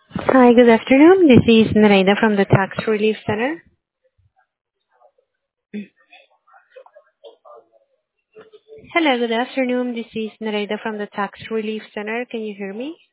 Hi, good afternoon. This is Nareda from the Tax Relief Center. Hello, good afternoon. This is Nareda from the Tax Relief Center. Can you hear me?